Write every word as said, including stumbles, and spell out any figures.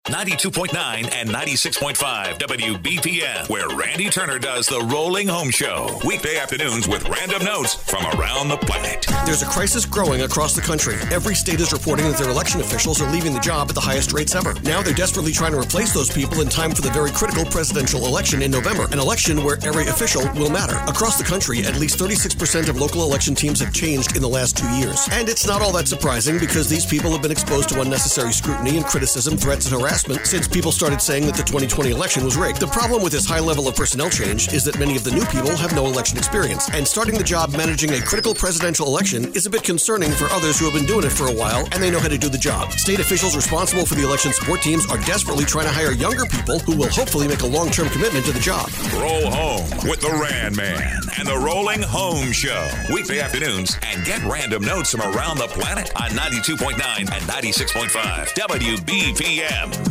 ninety-two point nine and ninety-six point five W B P M, where Randy Turner does the Rolling Home Show. Weekday afternoons with random notes from around the planet. There's a crisis growing across the country. Every state is reporting that their election officials are leaving the job at the highest rates ever. Now they're desperately trying to replace those people in time for the very critical presidential election in November, an election where every official will matter. Across the country, at least thirty-six percent of local election teams have changed in the last two years. And it's not all that surprising because these people have been exposed to unnecessary scrutiny and criticism, threats, and harassment since people started saying that the twenty twenty election was rigged. The problem with this high level of personnel change is that many of the new people have no election experience, and starting the job managing a critical presidential election is a bit concerning for others who have been doing it for a while and they know how to do the job. State officials responsible for the election support teams are desperately trying to hire younger people who will hopefully make a long-term commitment to the job. Roll home with the Rand Man and the Rolling Home Show. Weekday afternoons, and get random notes from around the planet on ninety-two point nine and ninety-six point five W B P M.